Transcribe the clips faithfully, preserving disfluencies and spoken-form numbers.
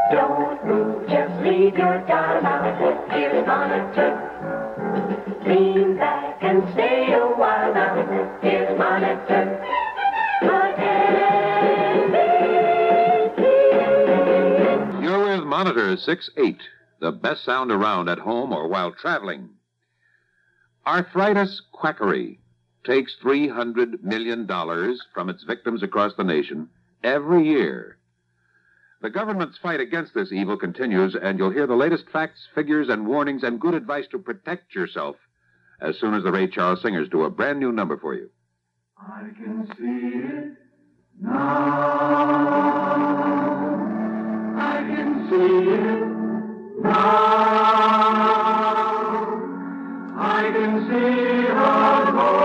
Don't move, just leave your doll now. Here's Monitor. Lean back and stay a while now. Here's Monitor. You're with Monitor six eight, the best sound around at home or while traveling. Arthritis quackery takes three hundred million dollars from its victims across the nation every year. The government's fight against this evil continues, and you'll hear the latest facts, figures, and warnings and good advice to protect yourself as soon as the Ray Charles Singers do a brand new number for you. I can see it now. I can see it now. I can see the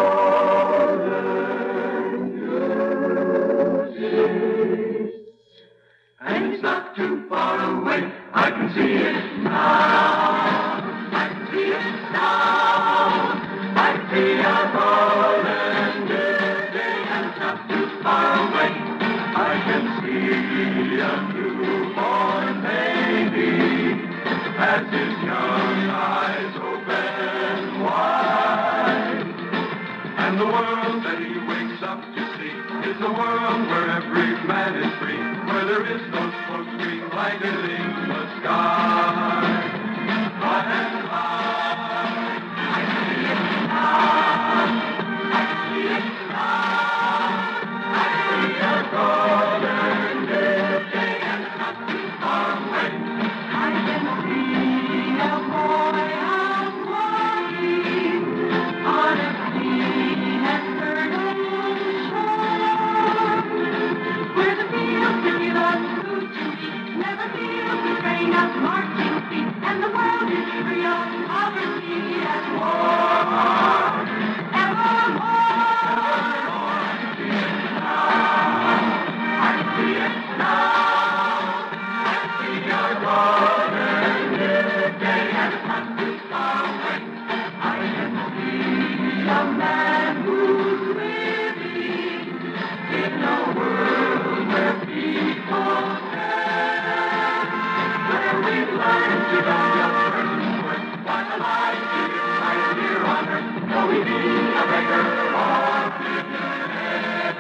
golden music. And it's not too far away. I can see it now. I can see it now. I see a golden day, and it's not too far away. I can see a newborn baby as his young eyes open wide. And the world that he wakes up to see is a world where every man is free, where there is no smoke screen blanketing the sky. High and high, I see it now. I see it now. I see a golden day, and it's not too far away. I can see a boy out walking on a clean and fertile shore, where the fields that give us food to eat never feel the strain of marching feet, and the world is free of poverty and war. Evermore, I see it now. I see it now. I see a golden day, and it's not too far away. I can see a man who's living in a world where people care, where we've learned to value a person's worth, while the life is right here on earth, though we be a beggar or millionaire.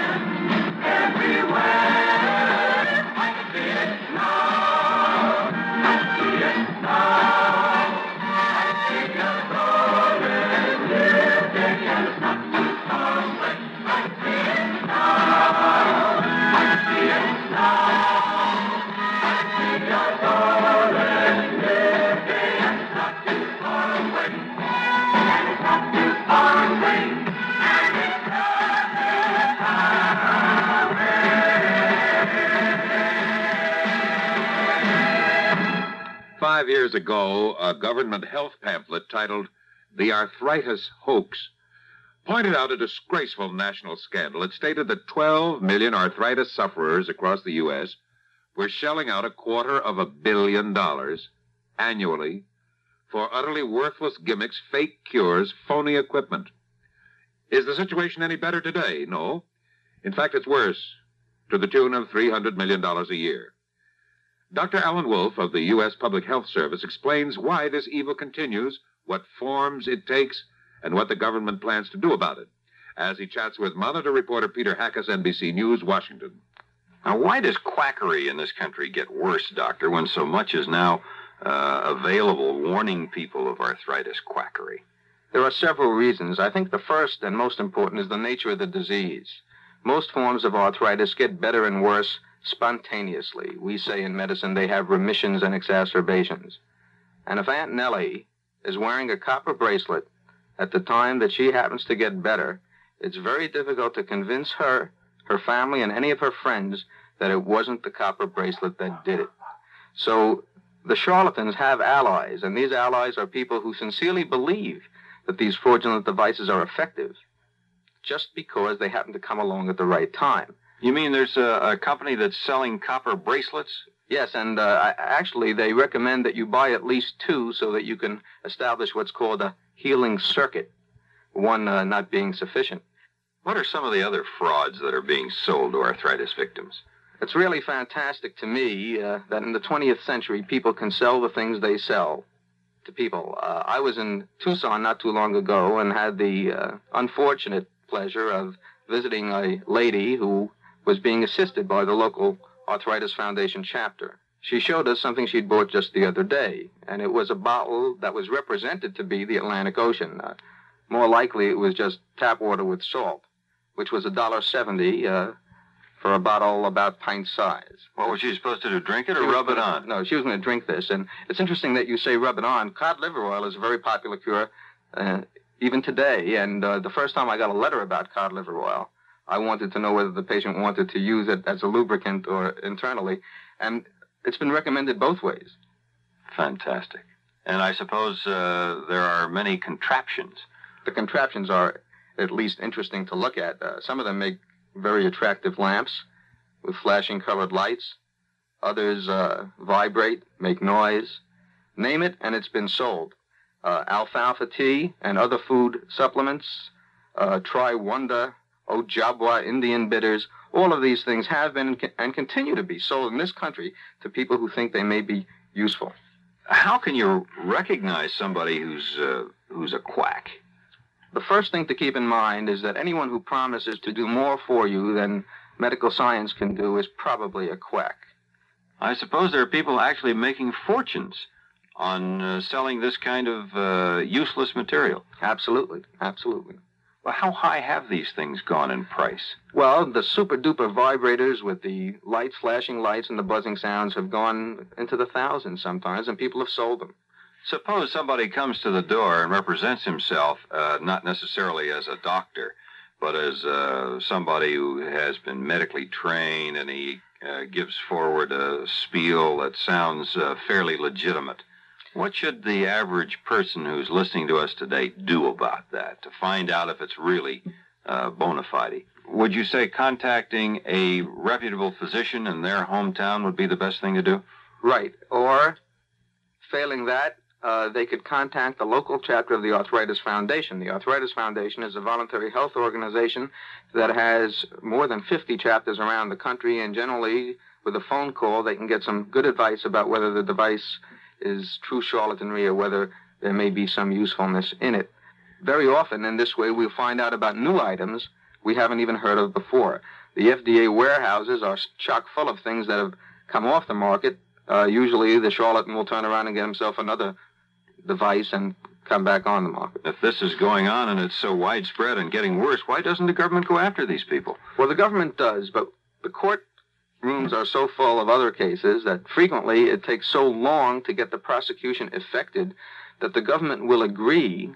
Everywhere, I can see it now. I see it now. I see a golden day, and it's not too far away. I see it now. I see it now. I see a golden day, and it's not too far away. And it's not too far away. And it's not too far away. Five years ago, a government health pamphlet titled The Arthritis Hoax pointed out a disgraceful national scandal. It stated that twelve million arthritis sufferers across the U S were shelling out a quarter of a billion dollars annually for utterly worthless gimmicks, fake cures, phony equipment. Is the situation any better today? No. In fact, it's worse, to the tune of three hundred million dollars a year. Doctor Alan Wolf of the U S Public Health Service explains why this evil continues, what forms it takes, and what the government plans to do about it, as he chats with Monitor reporter Peter Hackus, N B C News, Washington. Now, why does quackery in this country get worse, Doctor, when so much is now uh, available warning people of arthritis quackery? There are several reasons. I think the first and most important is the nature of the disease. Most forms of arthritis get better and worse spontaneously. We say in medicine they have remissions and exacerbations. And if Aunt Nellie is wearing a copper bracelet at the time that she happens to get better, it's very difficult to convince her, her family, and any of her friends that it wasn't the copper bracelet that did it. So the charlatans have allies, and these allies are people who sincerely believe that these fraudulent devices are effective just because they happen to come along at the right time. You mean there's a, a company that's selling copper bracelets? Yes, and uh, actually they recommend that you buy at least two so that you can establish what's called a healing circuit, one uh, not being sufficient. What are some of the other frauds that are being sold to arthritis victims? It's really fantastic to me uh, that in the twentieth century, people can sell the things they sell to people. Uh, I was in Tucson not too long ago and had the uh, unfortunate pleasure of visiting a lady who was being assisted by the local Arthritis Foundation chapter. She showed us something she'd bought just the other day, and it was a bottle that was represented to be the Atlantic Ocean. Uh, more likely, it was just tap water with salt, which was one dollar seventy uh, for a bottle about pint size. What was she supposed to do, drink it or She was rub it gonna- on? No, she was going to drink this. And it's interesting that you say rub it on. Cod liver oil is a very popular cure uh, even today. And uh, the first time I got a letter about cod liver oil, I wanted to know whether the patient wanted to use it as a lubricant or internally. And it's been recommended both ways. Fantastic. And I suppose uh, there are many contraptions. The contraptions are at least interesting to look at. Uh, some of them make very attractive lamps with flashing colored lights. Others uh, vibrate, make noise. Name it, and it's been sold. Uh, alfalfa tea and other food supplements. Uh, try Wonder, Ojibwa, Indian bitters. All of these things have been and, con- and continue to be sold in this country to people who think they may be useful. How can you recognize somebody who's uh, who's a quack? The first thing to keep in mind is that anyone who promises to do more for you than medical science can do is probably a quack. I suppose there are people actually making fortunes on uh, selling this kind of uh, useless material. Absolutely, absolutely. Well, how high have these things gone in price? Well, the super-duper vibrators with the lights, flashing lights, and the buzzing sounds have gone into the thousands sometimes, and people have sold them. Suppose somebody comes to the door and represents himself, uh, not necessarily as a doctor, but as uh, somebody who has been medically trained, and he uh, gives forward a spiel that sounds uh, fairly legitimate. What should the average person who's listening to us today do about that to find out if it's really uh, bona fide? Would you say contacting a reputable physician in their hometown would be the best thing to do? Right. Or, failing that, uh, they could contact the local chapter of the Arthritis Foundation. The Arthritis Foundation is a voluntary health organization that has more than fifty chapters around the country, and generally, with a phone call, they can get some good advice about whether the device is true charlatanry or whether there may be some usefulness in it. Very often, in this way, we'll find out about new items we haven't even heard of before. The F D A warehouses are chock full of things that have come off the market. Uh, usually, the charlatan will turn around and get himself another device and come back on the market. If this is going on and it's so widespread and getting worse, why doesn't the government go after these people? Well, the government does, but the court rooms are so full of other cases that frequently it takes so long to get the prosecution effected that the government will agree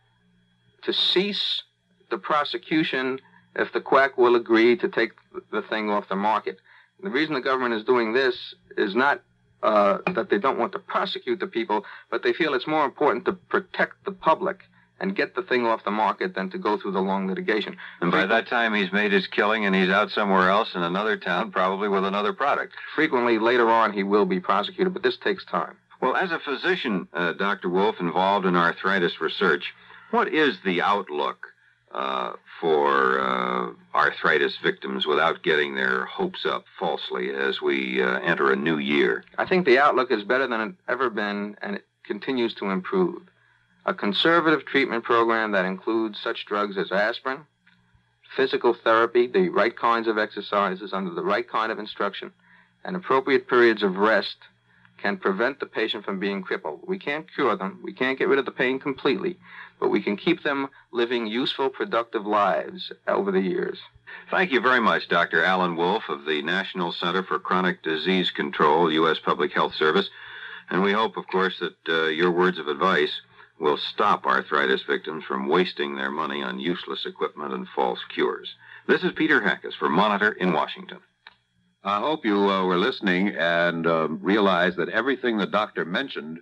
to cease the prosecution if the quack will agree to take the thing off the market. The reason the government is doing this is not uh, that they don't want to prosecute the people, but they feel it's more important to protect the public and get the thing off the market than to go through the long litigation. And by that time, he's made his killing and he's out somewhere else in another town, probably with another product. Frequently, later on, he will be prosecuted, but this takes time. Well, as a physician, uh, Doctor Wolf, involved in arthritis research, what is the outlook uh, for uh, arthritis victims without getting their hopes up falsely as we uh, enter a new year? I think the outlook is better than it's ever been, and it continues to improve. A conservative treatment program that includes such drugs as aspirin, physical therapy, the right kinds of exercises under the right kind of instruction, and appropriate periods of rest can prevent the patient from being crippled. We can't cure them. We can't get rid of the pain completely, but we can keep them living useful, productive lives over the years. Thank you very much, Doctor Alan Wolf of the National Center for Chronic Disease Control, U S Public Health Service. And we hope, of course, that uh, your words of advice will stop arthritis victims from wasting their money on useless equipment and false cures. This is Peter Hackus for Monitor in Washington. I hope you uh, were listening and uh, realized that everything the doctor mentioned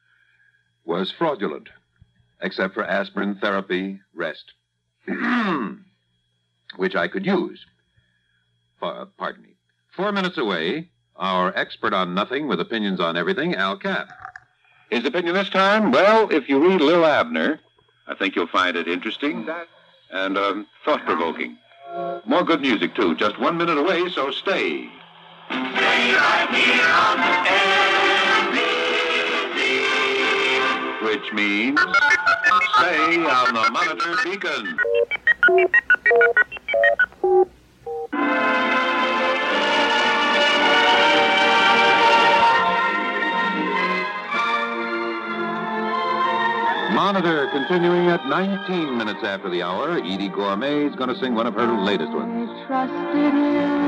was fraudulent, except for aspirin therapy, rest, which I could use. Uh, pardon me. Four minutes away, our expert on nothing with opinions on everything, Al Capp. His opinion this time? Well, if you read Lil Abner, I think you'll find it interesting and um, thought-provoking. More good music, too. Just one minute away, so stay Stay right here on N B C. Which means stay on the Monitor Beacon. Monitor continuing at nineteen minutes after the hour. Edie Gourmet is going to sing one of her latest ones. I trusted him,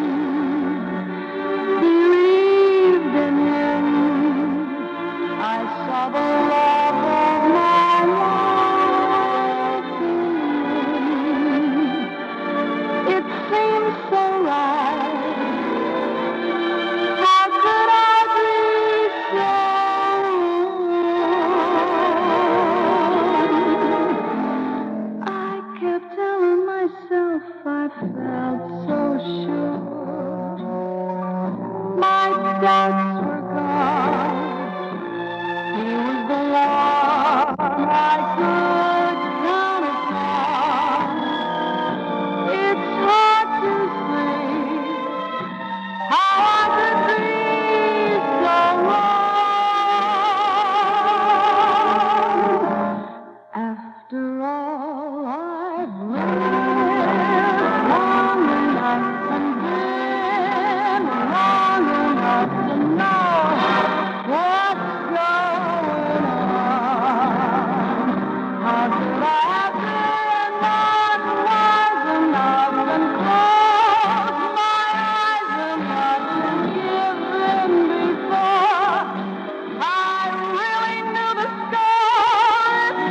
believed in him. I saw the love of my life in him. It seemed so right. How could I be so? I kept telling myself I felt so sure. My doubts were gone. He was the one I could count upon. It's hard to see how I could be so wrong. After all, I've lived long enough and been long enough to know what's going on. How could I have been unwise enough and close my eyes enough to give in before I really knew the score? It's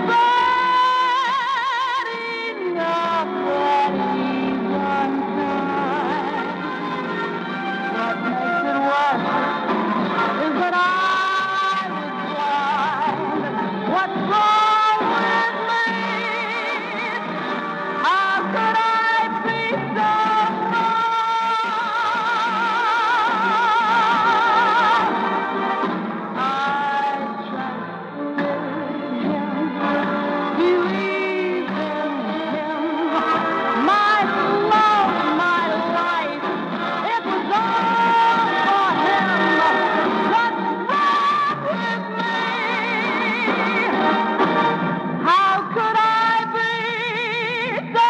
bad enough that he's unkind. What makes it worse is that I was blind. What's wrong with me? How could I be so wrong? I trusted him, believed in him. My love, my life, it was all for him. What's wrong with me? How could I be so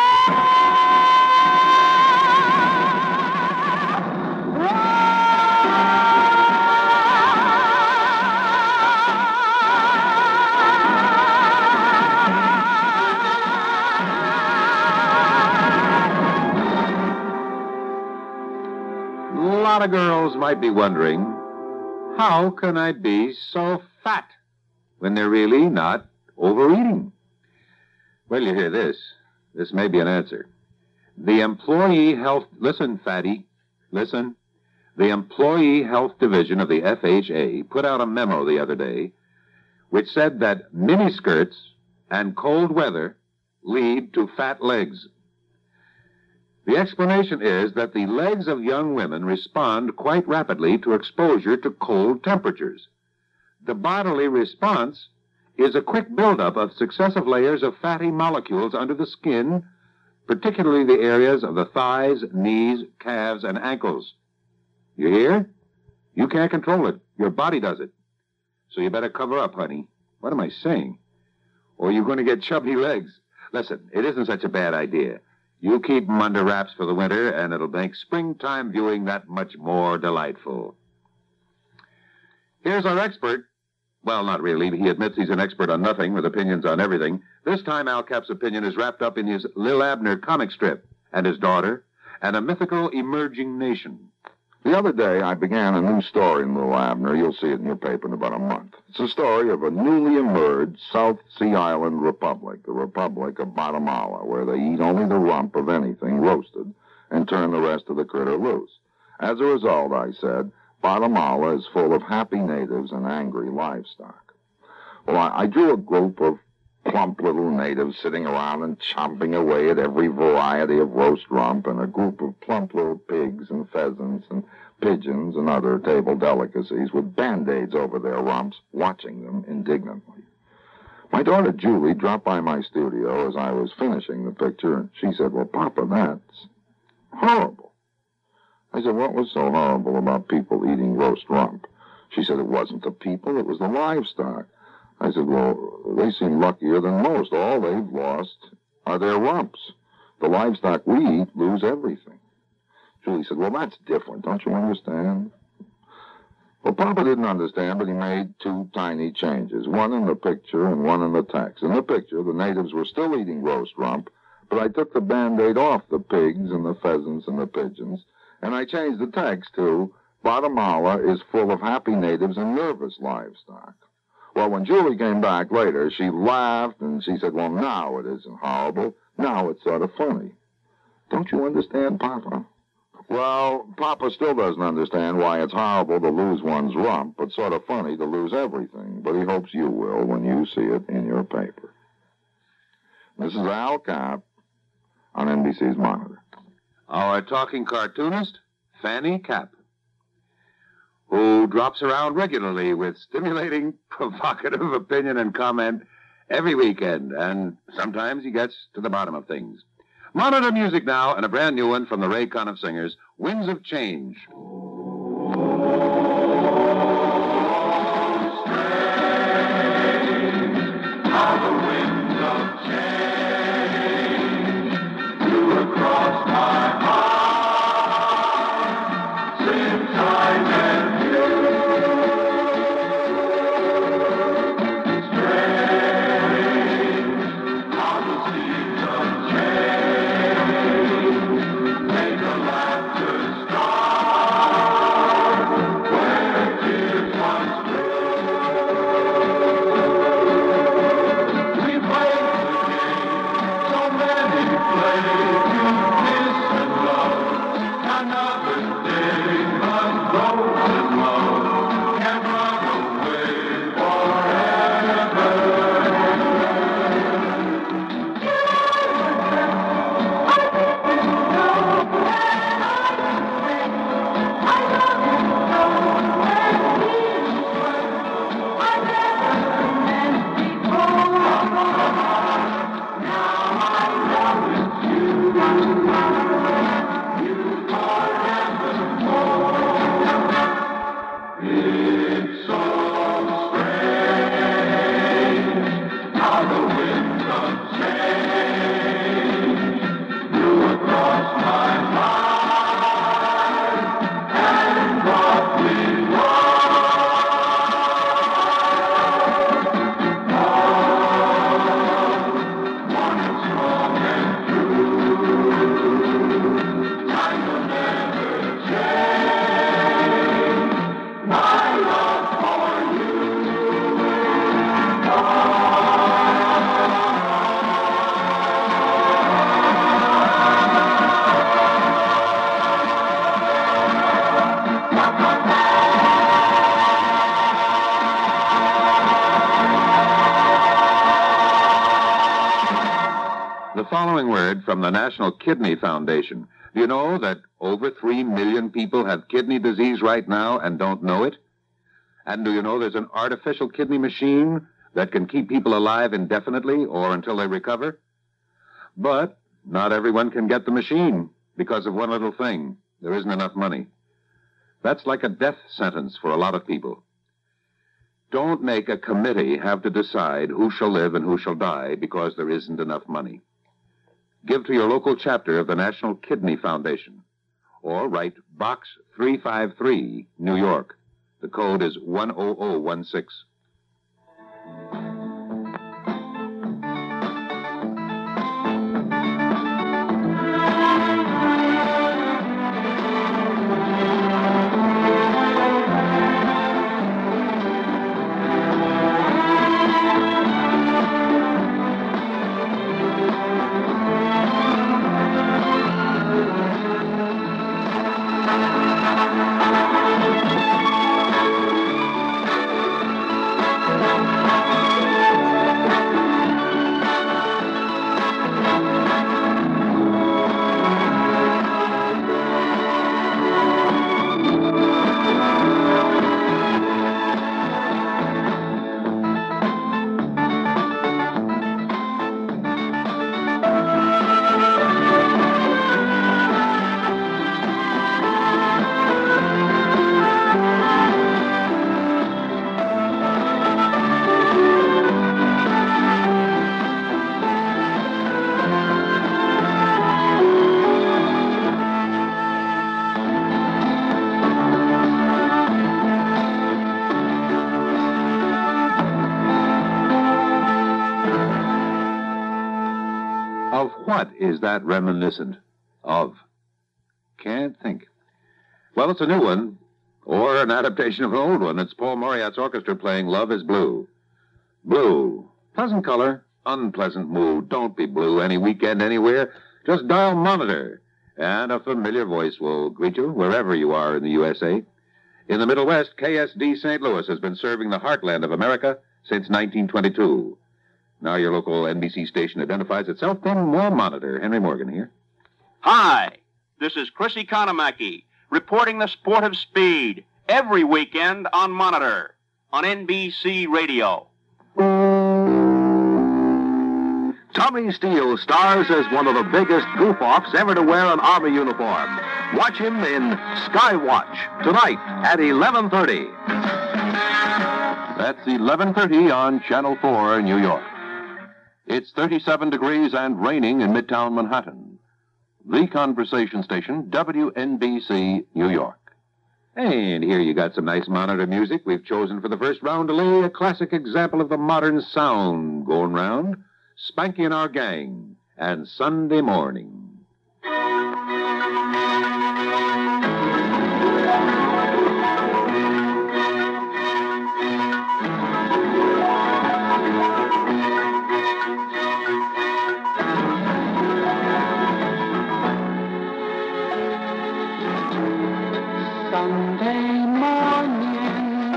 A lot of girls might be wondering, how can I be so fat when they're really not overeating? Well, you hear this. This may be an answer. The Employee Health... Listen, fatty. Listen. The Employee Health Division of the F H A put out a memo the other day which said that miniskirts and cold weather lead to fat legs. The explanation is that the legs of young women respond quite rapidly to exposure to cold temperatures. The bodily response is a quick buildup of successive layers of fatty molecules under the skin, particularly the areas of the thighs, knees, calves, and ankles. You hear? You can't control it. Your body does it. So you better cover up, honey. What am I saying? Or you're going to get chubby legs. Listen, it isn't such a bad idea. You keep them under wraps for the winter, and it'll make springtime viewing that much more delightful. Here's our expert. Well, not really. He admits he's an expert on nothing with opinions on everything. This time, Al Cap's opinion is wrapped up in his Lil Abner comic strip and his daughter and a mythical emerging nation. The other day, I began a new story in Lil Abner. You'll see it in your paper in about a month. It's a story of a newly emerged South Sea Island republic, the Republic of Guatemala, where they eat only the rump of anything roasted and turn the rest of the critter loose. As a result, I said, Guatemala is full of happy natives and angry livestock. Well, I, I drew a group of plump little natives sitting around and chomping away at every variety of roast rump, and a group of plump little pigs and pheasants and pigeons and other table delicacies with Band-Aids over their rumps, watching them indignantly. My daughter Julie dropped by my studio as I was finishing the picture, and she said, "Well, Papa, that's horrible." I said, what was so horrible about people eating roast rump? She said, it wasn't the people, it was the livestock. I said, well, they seem luckier than most. All they've lost are their rumps. The livestock we eat lose everything. Julie said, well, that's different. Don't you understand? Well, Papa didn't understand, but he made two tiny changes, one in the picture and one in the text. In the picture, the natives were still eating roast rump, but I took the Band-Aid off the pigs and the pheasants and the pigeons, and I changed the text to, Guatemala is full of happy natives and nervous livestock. Well, when Julie came back later, she laughed, and she said, well, now it isn't horrible. Now it's sort of funny. Don't you understand, Papa? Well, Papa still doesn't understand why it's horrible to lose one's rump, but sort of funny to lose everything. But he hopes you will when you see it in your paper. This is Al Capp on N B C's Monitor. Our talking cartoonist, Fanny Capp, who drops around regularly with stimulating, provocative opinion and comment every weekend, and sometimes he gets to the bottom of things. Monitor music now, and a brand new one from the Ray Conniff Singers, Winds of Change. How the winds of change blew across my heart since I met you. Strange how the seas of change make the laughter start where tears once flew. We played the game so many played, you kiss and love. Another day, but rose and love can run away forever. It's so strange how the winds of change blew across my mind and brought me love. One is strong and true. Time will never change my love for you. The following word from the National Kidney Foundation. Do you know that over three million people have kidney disease right now and don't know it? And do you know there's an artificial kidney machine that can keep people alive indefinitely or until they recover? But not everyone can get the machine because of one little thing. There isn't enough money. That's like a death sentence for a lot of people. Don't make a committee have to decide who shall live and who shall die because there isn't enough money. Give to your local chapter of the National Kidney Foundation, or write Box three five three, New York. The code is one zero zero one six. what is that reminiscent of? Can't think. Well, it's a new one, or an adaptation of an old one. It's Paul Moriarty's orchestra playing Love is Blue. Blue. Pleasant color, unpleasant mood. Don't be blue any weekend anywhere. Just dial Monitor, and a familiar voice will greet you wherever you are in the U S A. In the Middle West, K S D Saint Louis has been serving the heartland of America since nineteen twenty-two. Now your local N B C station identifies itself. Then more Monitor. Henry Morgan here. Hi, this is Chris Economaki, reporting the sport of speed every weekend on Monitor, on N B C Radio. Tommy Steele stars as one of the biggest goof-offs ever to wear an Army uniform. Watch him in Skywatch tonight at eleven thirty. That's eleven thirty on Channel four, New York. It's thirty-seven degrees and raining in Midtown Manhattan. The conversation station, W N B C, New York. And here you got some nice Monitor music. We've chosen for the first round to lay a classic example of the modern sound going round. Spanky and Our Gang, and Sunday Morning. Sunday morning,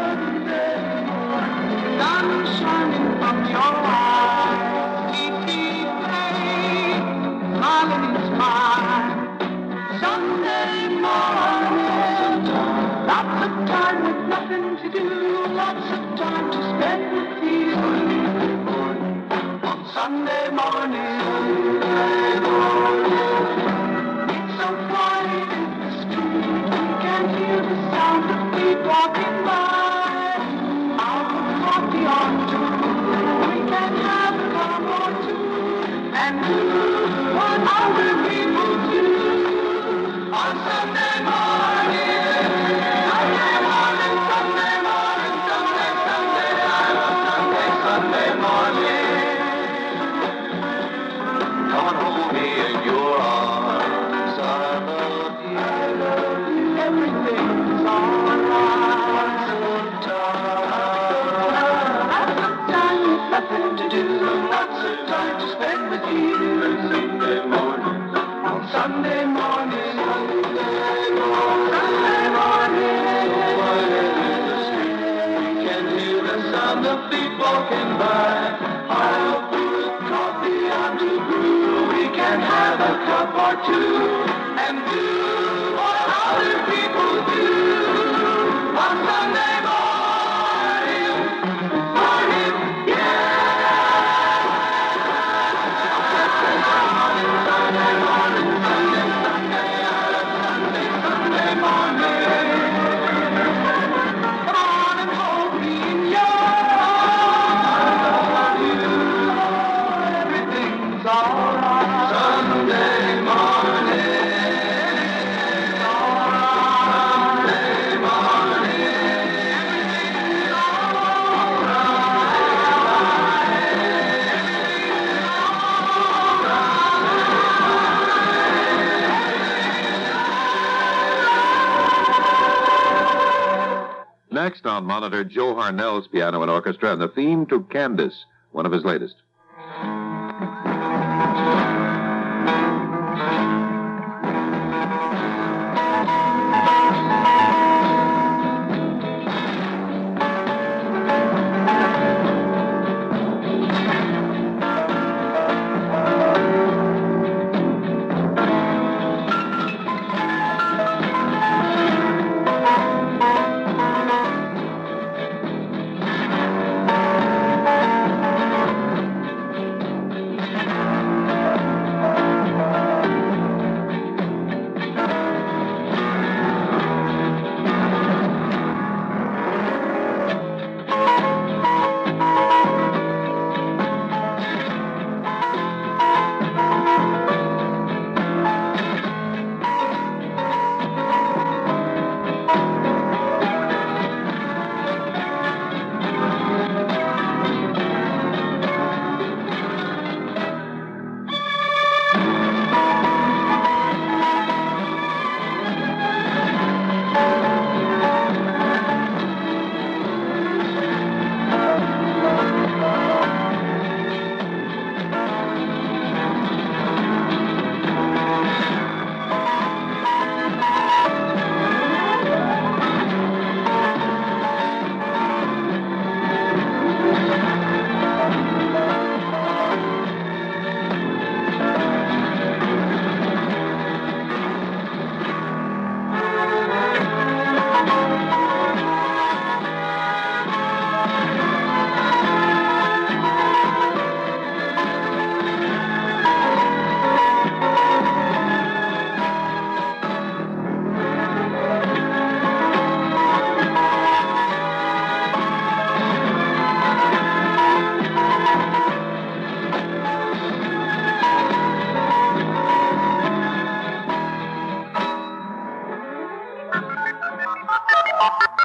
sun shining from your eyes, keep me play, smiling in smile. Sunday morning, lots of time with nothing to do, lots of time to spend with you. On Sunday morning, Sunday morning, it's so quiet in the street, we can hear the sound of feet walking by. Out of party on tour, we can have a cup or two and do what other people do on Sunday morning. Sunday morning, Sunday morning, Sunday, Sunday, Sunday, Sunday morning. Come and hold me in your arms. I love you, I love you. Everything's alright. Lots of time with nothing to do, lots of time to spend with you. Sunday morning, on Sunday morning, Sunday morning, Sunday morning. In the street, we can hear the sound of feet walking by. I'll put coffee on to brew. We can have a cup or two and do what other people do on Sunday morning. Morning, yeah. Sunday morning, Sunday, Sunday, Sunday, Sunday morning. Come on and hold me in your arms. I love you. Everything's alright. Sunday morning. Sunday morning. Everything's Next on Monitor, Joe Harnell's piano and orchestra, and the theme to Candace, one of his latest.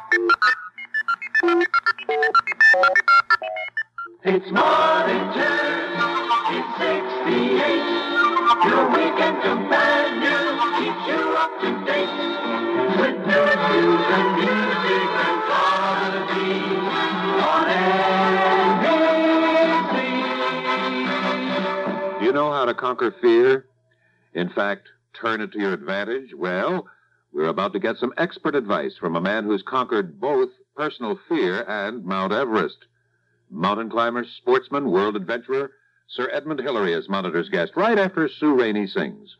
It's morning turn, it's sixty-eight. Your weekend companion keeps you up to date with news, news and music and comedy on N B C. Do you know how to conquer fear? In fact, turn it to your advantage? Well, we're about to get some expert advice from a man who's conquered both personal fear and Mount Everest. Mountain climber, sportsman, world adventurer, Sir Edmund Hillary is Monitor's guest right after Sue Rainey sings.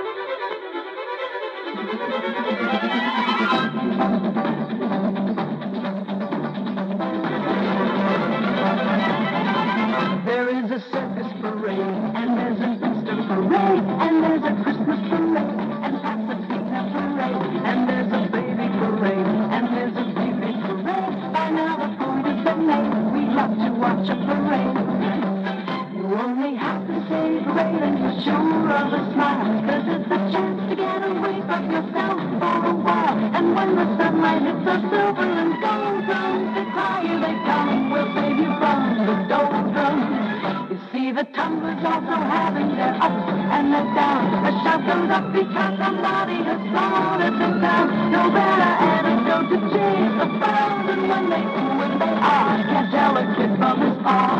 There is a circus parade, and there's an Easter parade, and there's a Christmas parade, and Pasadena parade, and there's a baby parade, and there's a beauty parade. By now the point has been made, we love to watch a parade. You only have to say parade and you're sure of a smile, 'cause it's a chance to get away from yourself for a while. And when the sunlight hits the silver and gold drums, the higher they come, we'll save you from the doldrums. You see the tumblers also having their ups and their downs. A shout goes up because somebody has slaughtered them down. No better antidote to chase the frown than when they ooh and they ah. Can't tell a kid from his paw.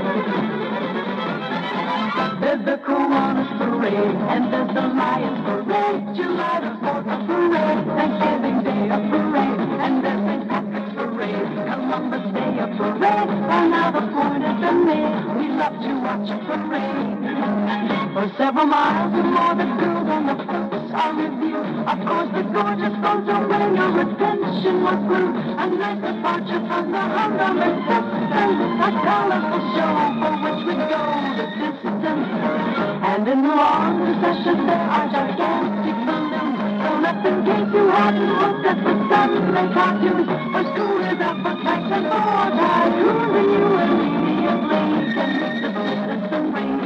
There's the Kiwanis Parade, and there's the Lions Parade, July the fourth a parade, Thanksgiving Day a parade, and there's Saint Patrick's Parade, Columbus Day a parade. Well, now the point has been made, we love to watch a parade. For several miles or more, the girls on the floats are reviewed. Of course, the gorgeous boats are where your attention was glued. A nice departure from the humdrum existence, a colorful show for which we go the distance. And in the long procession there are gigantic balloons thrown up in case you hadn't looked at the Sunday cartoons. For school is up for kites and for tycoons, and you immediately can meet the citizenry.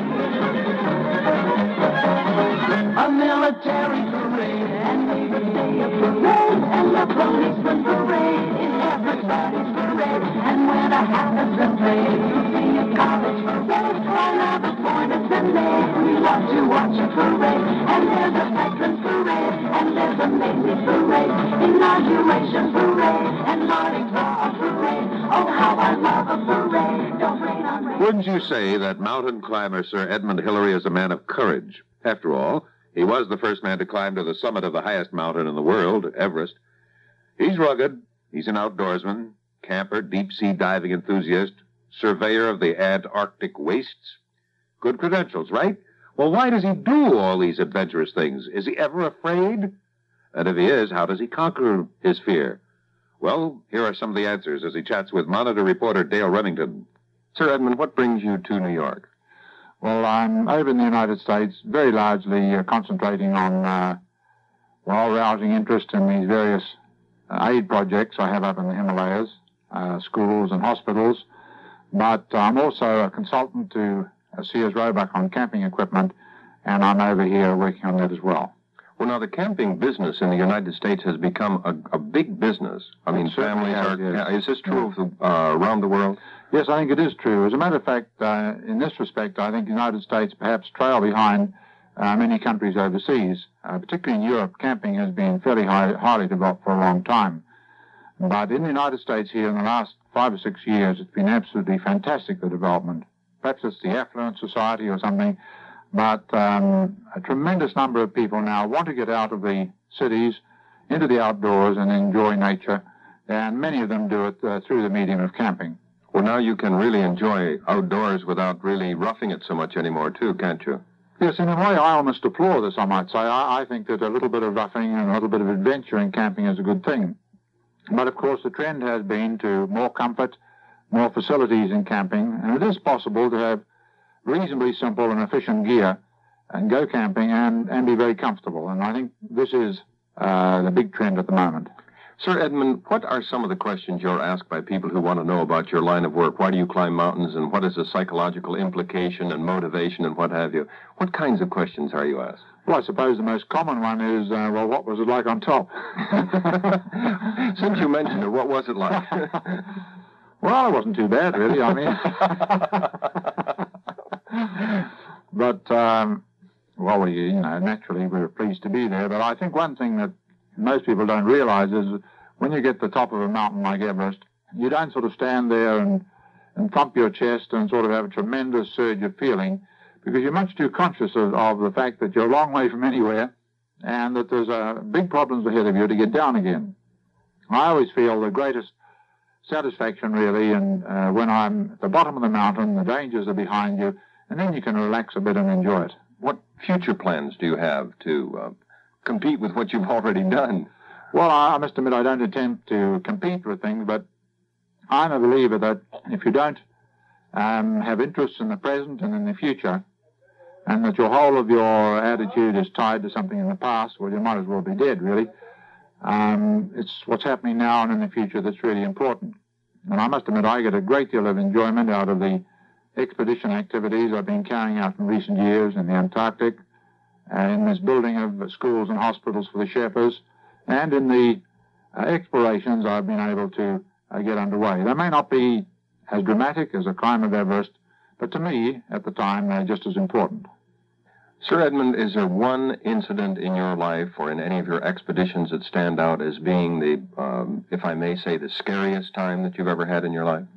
A military parade and Labor Day a parade and a policeman parade in everybody's parade. And when a hat has been played, you'll see a college parade. While now the point has been made, we love to watch a parade. And there's a Veterans Parade and there's a Macy's Parade, Inauguration Parade and Mardi Gras Parade. Oh, how I love a parade. Don't rain on rain. Wouldn't you say that mountain climber Sir Edmund Hillary is a man of courage? After all, he was the first man to climb to the summit of the highest mountain in the world, Everest. He's rugged. He's an outdoorsman, camper, deep-sea diving enthusiast, surveyor of the Antarctic wastes. Good credentials, right? Well, why does he do all these adventurous things? Is he ever afraid? And if he is, how does he conquer his fear? Well, here are some of the answers as he chats with Monitor reporter Dale Remington. Sir Edmund, what brings you to New York? Well, I'm over in the United States, very largely uh, concentrating on, uh, well, rousing interest in these various uh, aid projects I have up in the Himalayas, uh, schools and hospitals. But I'm also a consultant to uh, Sears Roebuck on camping equipment, and I'm over here working on that as well. Well, now, the camping business in the United States has become a, a big business. I mean, families has, are... yes. Is this true of the, uh, around the world? Yes, I think it is true. As a matter of fact, uh, in this respect, I think the United States perhaps trail behind uh, many countries overseas. Uh, particularly in Europe, camping has been fairly high, highly developed for a long time. But in the United States here, in the last five or six years, it's been absolutely fantastic, the development. Perhaps it's the affluent society or something, but um, a tremendous number of people now want to get out of the cities into the outdoors and enjoy nature, and many of them do it uh, through the medium of camping. Well, now you can really enjoy outdoors without really roughing it so much anymore, too, can't you? Yes, in a way, I almost deplore this, I might say. I, I think that a little bit of roughing and a little bit of adventure in camping is a good thing. But, of course, the trend has been to more comfort, more facilities in camping, and it is possible to have reasonably simple and efficient gear and go camping and, and be very comfortable. And I think this is uh, the big trend at the moment. Sir Edmund, what are some of the questions you're asked by people who want to know about your line of work? Why do you climb mountains, and what is the psychological implication and motivation and what have you? What kinds of questions are you asked? Well, I suppose the most common one is, uh, well, what was it like on top? Since you mentioned it, what was it like? Well, it wasn't too bad, really. I mean, but um, well, we, you know, naturally we were pleased to be there. But I think one thing that most people don't realize is when you get to the top of a mountain like Everest, you don't sort of stand there and and thump your chest and sort of have a tremendous surge of feeling, because you're much too conscious of, of the fact that you're a long way from anywhere and that there's uh, big problems ahead of you to get down again. I always feel the greatest satisfaction, really, and uh, when I'm at the bottom of the mountain, the dangers are behind you, and then you can relax a bit and enjoy it. What future plans do you have to uh, compete with what you've already done? Well, I, I must admit I don't attempt to compete with things, but I'm a believer that if you don't um, have interests in the present and in the future, and that your whole of your attitude is tied to something in the past, well, you might as well be dead, really. Um, it's what's happening now and in the future that's really important. And I must admit I get a great deal of enjoyment out of the expedition activities I've been carrying out in recent years in the Antarctic, and in this building of schools and hospitals for the Sherpas, and in the uh, explorations I've been able to uh, get underway. They may not be as dramatic as a climb of Everest, but to me, at the time, they're just as important. Sir Edmund, is there one incident in your life or in any of your expeditions that stand out as being the, um, if I may say, the scariest time that you've ever had in your life?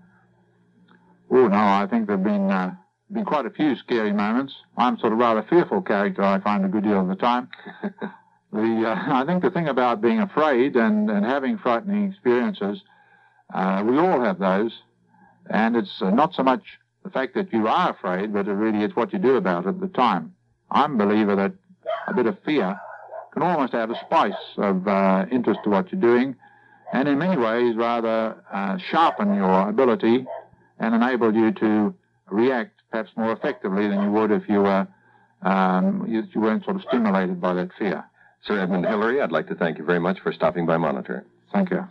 Oh, no, I think there have been, uh, been quite a few scary moments. I'm sort of rather fearful character, I find, a good deal of the time. the, uh, I think the thing about being afraid and, and having frightening experiences, uh, we all have those, and it's uh, not so much the fact that you are afraid, but it really it's what you do about it at the time. I'm a believer that a bit of fear can almost add a spice of uh, interest to what you're doing, and in many ways rather uh, sharpen your ability and enable you to react perhaps more effectively than you would if you were um, you, you weren't sort of stimulated by that fear. Sir Edmund Hillary, I'd like to thank you very much for stopping by Monitor. Thank you.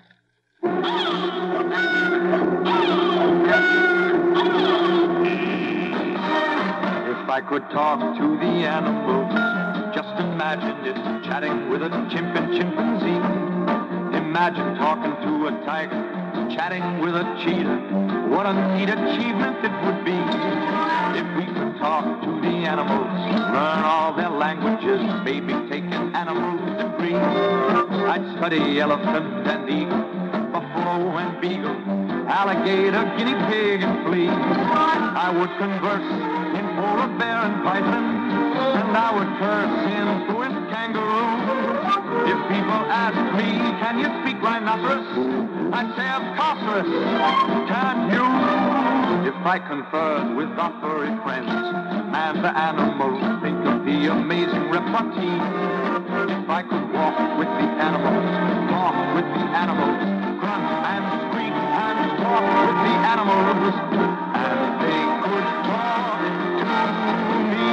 If I could talk to the animals, just imagine it, chatting with a chimp and chimpanzee. Imagine talking to a tiger, chatting with a cheetah. What a neat achievement it would be if we could talk to the animals, learn all their languages, maybe take an animal degree. I'd study elephant and eagle, buffalo and beagle, alligator, guinea pig, and flea. I would converse in polar bear and python, and I would curse in fluent kangaroo. If people ask me, can you speak rhinoceros? I'd say, of course, can you? If I conferred with our furry friends, man to animal, think of the amazing repartee. If I could walk with the animals, talk with the animals, grunt and squeak and talk with the animals, and they could talk to me.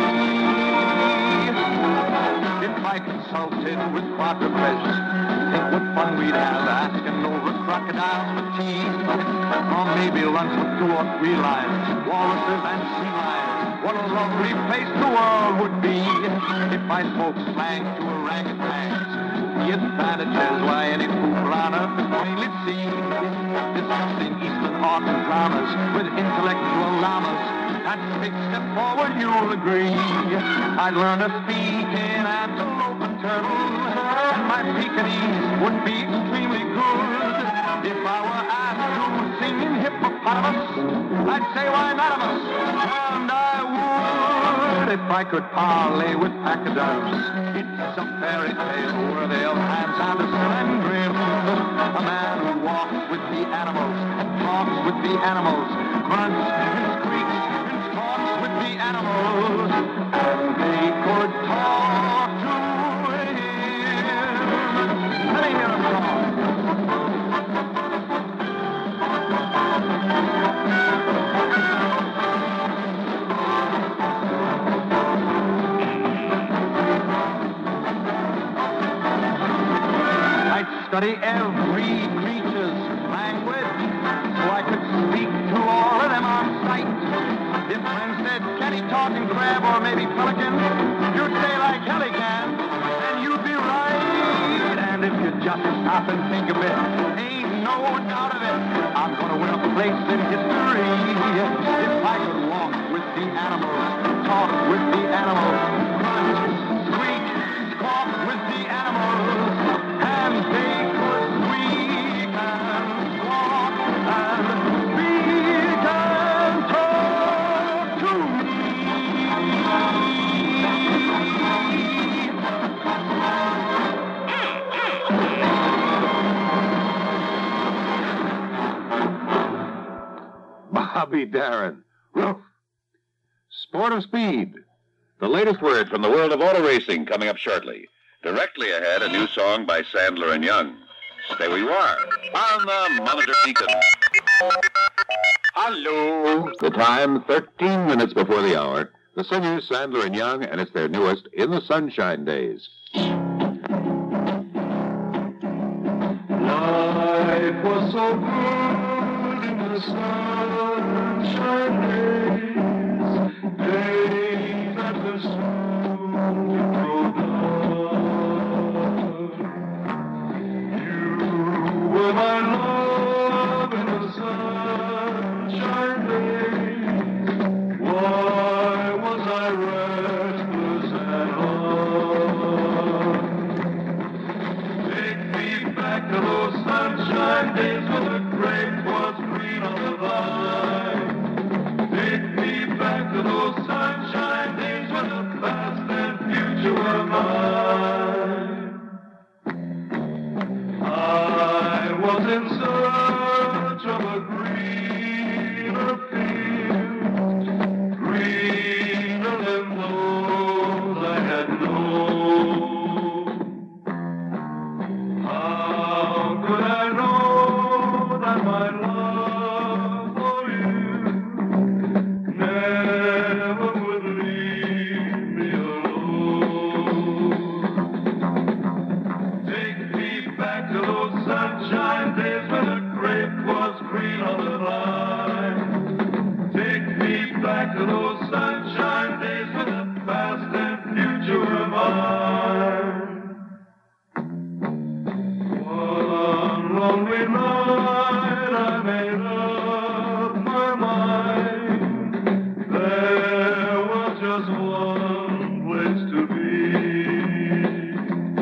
If I consulted with quadrupeds, think what fun we'd have asking over crocodiles for tea, or maybe lunch with two or three lions, walruses and sea lions. What a lovely place the world would be if I spoke slang to orangutans. The advantages why any fool on earth could plainly see. Discussing Eastern art and dramas with intellectual llamas. That's a big step forward, you'll agree. I'd learn to speak in antelope and turtle, and my Pekingese would be extremely good. If I were asked to sing in hippopotamus, I'd say why not of us, and I would. If I could parley with pachyderms, it's a fairy tale where they'll hands and a slendrim. A man who walks with the animals and talks with the animals, grunts and squeaks and talks with the animals, and they could talk to him. Let me hear him talk. Study every creature's language, so I could speak to all of them on sight. If friends said, can he talk and crab or maybe pelican, you'd say like hell he can. got to stop and think of it. Ain't no doubt of it. I'm gonna win a place in history. If I could walk with the animals, talk with the animals, grunt, squeak, squawk with the animals, and they could squeak and squawk and speak and talk to me. Bobby Darin. Woof. Sport of Speed. The latest word from the world of auto racing coming up shortly. Directly ahead, a new song by Sandler and Young. Stay where you are on the Monitor Beacon. Hello. The time, thirteen minutes before the hour. The singers Sandler and Young, and it's their newest, In the Sunshine Days. Life was so good in the sunshine days, days that were soon grow dark. You were my love in the sunshine days. Why was I restless and hard? Take me back to those sunshine days when the grape was green on the vine. Take me back to those sunshine days when the past and future were mine. I was in search of a greener field, greener than those I had known. How could I know that my love for you never would leave me alone? Take me back to those sunshine days when the grape was green on the vine. Take me back to those sunshine days when the past and future were mine. One lonely night I made up my mind. There was just one place to be.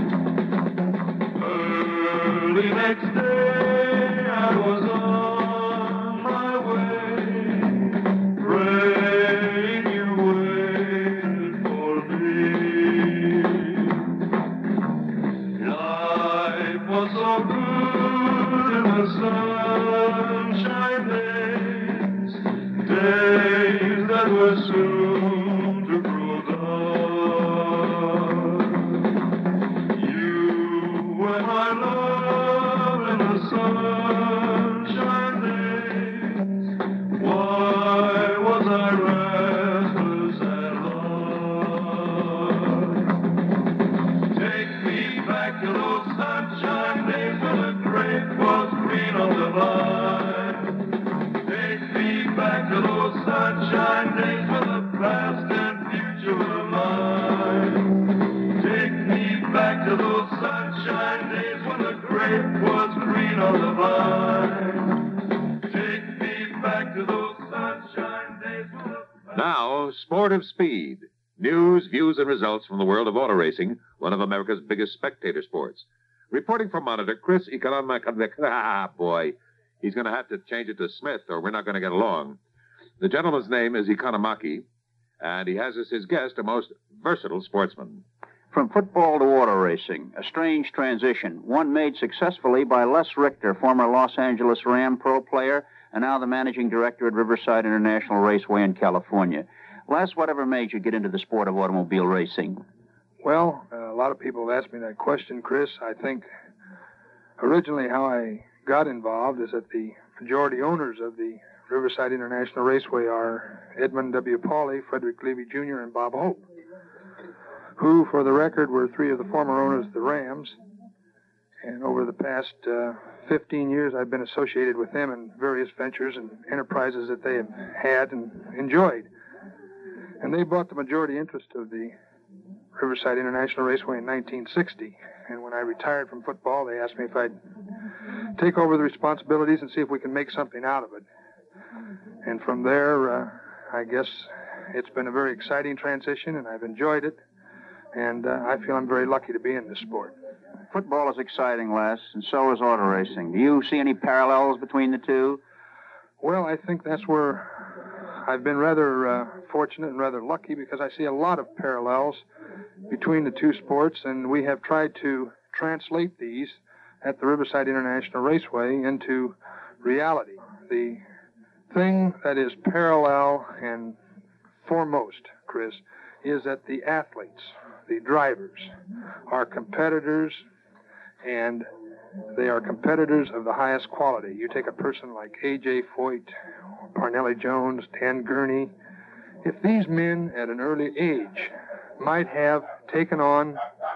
Early next day I was on my way, praying you waited for me. Life was so good in the sunshine days, days that were soon to grow dark. You were my love in the sunshine days. Why was I restless and hard? Take me back to those sunshine days when the grape was green on the vine. Take me back to those sunshine days when the past and future were mine. Take me back to those sunshine days when the grape was green on the vine. Take me back to those sunshine days when the past... Now, Sport of Speed. News, views, and results from the world of auto racing, one of America's biggest spectator sports. Reporting from Monitor, Chris Economic... Ah, boy. He's going to have to change it to Smith, or we're not going to get along. The gentleman's name is Economaki, and he has as his guest a most versatile sportsman. From football to auto racing, a strange transition, one made successfully by Les Richter, former Los Angeles Ram pro player, and now the managing director at Riverside International Raceway in California. Les, whatever made you get into the sport of automobile racing? Well, uh, a lot of people have asked me that question, Chris. I think originally how I got involved is that the majority owners of the Riverside International Raceway are Edmund W. Pauley, Frederick Levy Junior, and Bob Hope, who, for the record, were three of the former owners of the Rams. And over the past uh, fifteen years, I've been associated with them in various ventures and enterprises that they have had and enjoyed. And they bought the majority interest of the Riverside International Raceway in nineteen sixty. And when I retired from football, they asked me if I'd take over the responsibilities and see if we can make something out of it. And from there, uh, I guess it's been a very exciting transition, and I've enjoyed it. And uh, I feel I'm very lucky to be in this sport. Football is exciting, Les, and so is auto racing. Do you see any parallels between the two? Well, I think that's where I've been rather uh, fortunate and rather lucky, because I see a lot of parallels between the two sports, and we have tried to translate these at the Riverside International Raceway into reality. The thing that is parallel and foremost, Chris, is that the athletes, the drivers, are competitors, and they are competitors of the highest quality. You take a person like A J Foyt, Parnelli Jones, Dan Gurney. If these men at an early age might have taken on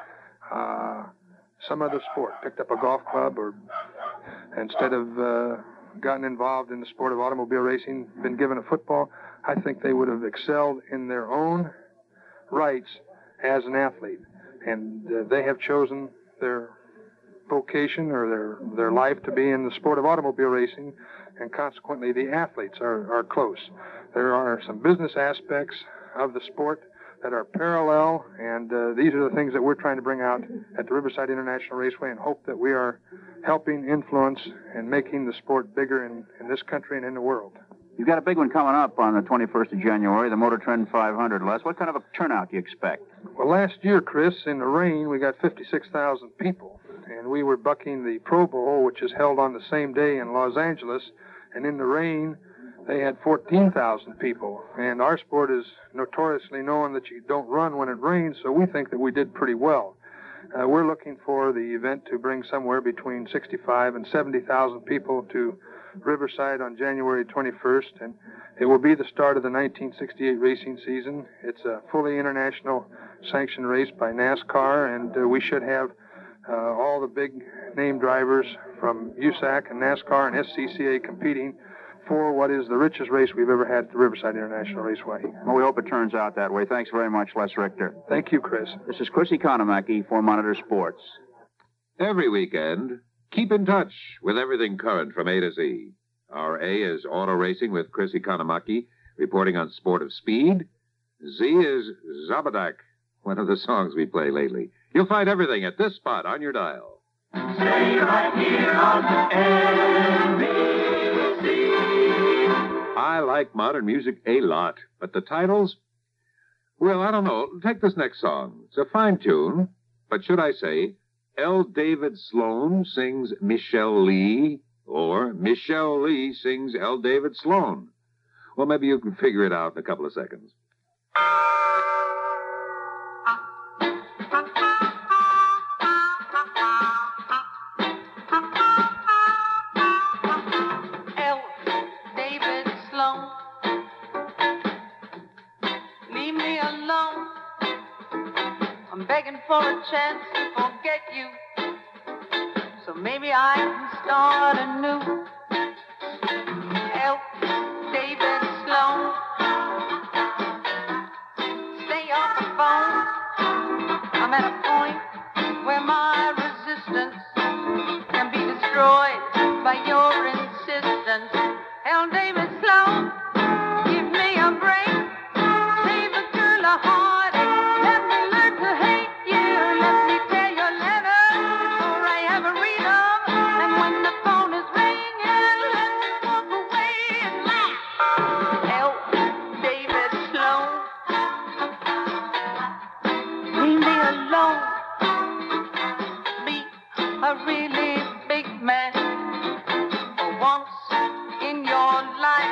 uh, some other sport, picked up a golf club, or instead of uh, gotten involved in the sport of automobile racing, been given a football, I think they would have excelled in their own rights as an athlete. And uh, they have chosen their vocation or their, their life to be in the sport of automobile racing, and consequently the athletes are, are close. There are some business aspects of the sport that are parallel, and uh, these are the things that we're trying to bring out at the Riverside International Raceway, and hope that we are helping influence and making the sport bigger in, in this country and in the world. You've got a big one coming up on the twenty-first of January, the Motor Trend five hundred, Les. What kind of a turnout do you expect? Well, last year, Chris, in the rain, we got fifty-six thousand people, and we were bucking the Pro Bowl, which is held on the same day in Los Angeles, and in the rain, they had fourteen thousand people. And our sport is notoriously known that you don't run when it rains, so we think that we did pretty well. Uh, we're looking for the event to bring somewhere between sixty-five and seventy thousand people to Riverside on January twenty-first, and it will be the start of the nineteen sixty-eight racing season. It's a fully international sanctioned race by NASCAR, and uh, we should have uh, all the big name drivers from U S A C and NASCAR and S C C A competing for what is the richest race we've ever had at the Riverside International Raceway. Well, we hope it turns out that way. Thanks very much, Les Richter. Thank you, Chris. This is Chris Economaki for Monitor Sports. Every weekend, keep in touch with everything current from A to Z. Our A is auto racing with Chris Economaki, reporting on sport of speed. Z is Zabadak, one of the songs we play lately. You'll find everything at this spot on your dial. Stay right here on N B C. I like modern music a lot, but the titles? Well, I don't know. Take this next song. It's a fine tune, but should I say, L. David Sloan sings Michelle Lee, or Michelle Lee sings L. David Sloan? Well, maybe you can figure it out in a couple of seconds. L. David Sloan, leave me alone. I'm begging for a chance to forget you, so maybe I can start anew. L. David Sloan, stay off the phone. I'm at a point where my resistance can be destroyed by your insistence. L. David Sloan, give me a break. Save a girl a heartache. Let me learn to hate you. Let me tell your letters before I ever read them. And when the phone is ringing, let me walk away and laugh. L. David Sloan, leave me alone. Be a really big man for once in your life.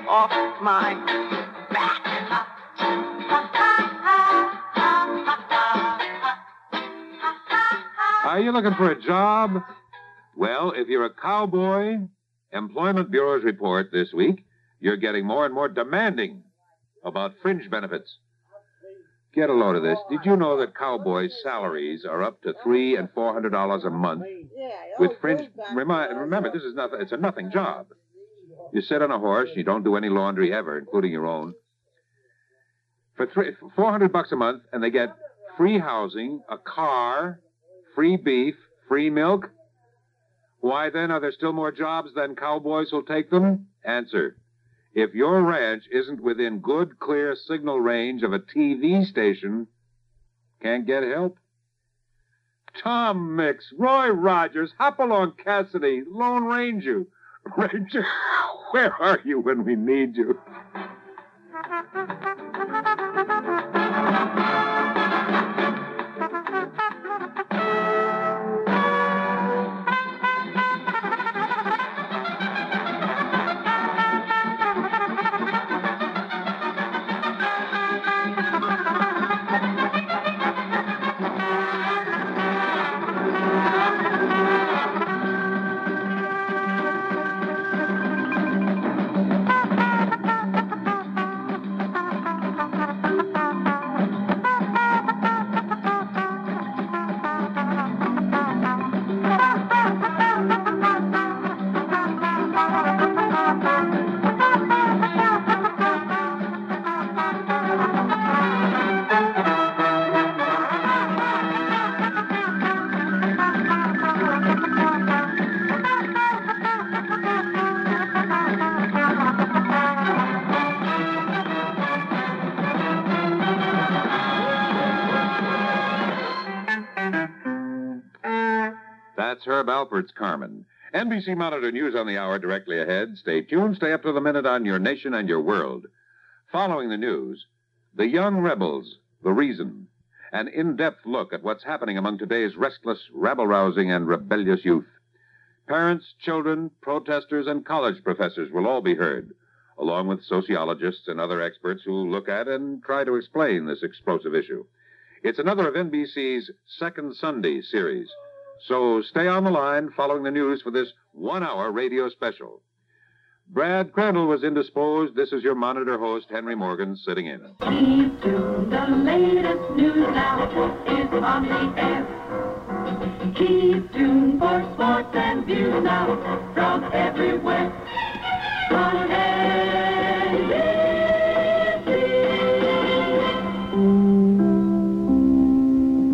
off my back. Are you looking for a job? Well, if you're a cowboy, Employment Bureau's report this week, you're getting more and more demanding about fringe benefits. Get a load of this. Did you know that cowboys' salaries are up to three and four hundred dollars a month? With fringe, remi- remember, this is nothing. It's a nothing job. You sit on a horse. You don't do any laundry ever, including your own. For three, four hundred bucks a month, and they get free housing, a car, free beef, free milk. Why then are there still more jobs than cowboys will take them? Answer. If your ranch isn't within good, clear signal range of a T V station, can't get help. Tom Mix, Roy Rogers, Hopalong Cassidy, Lone Ranger. Ranger, where are you when we need you? That's Herb Alpert's Carmen. N B C Monitor News on the hour directly ahead. Stay tuned. Stay up to the minute on your nation and your world. Following the news, the young rebels, the reason. An in-depth look at what's happening among today's restless, rabble-rousing, and rebellious youth. Parents, children, protesters, and college professors will all be heard, along with sociologists and other experts who look at and try to explain this explosive issue. It's another of N B C's Second Sunday series. So stay on the line following the news for this one-hour radio special. Brad Crandall was indisposed. This is your Monitor host, Henry Morgan, sitting in. Keep tuned. The latest news now is on the air. Keep tuned for sports and views now from everywhere. Go ahead.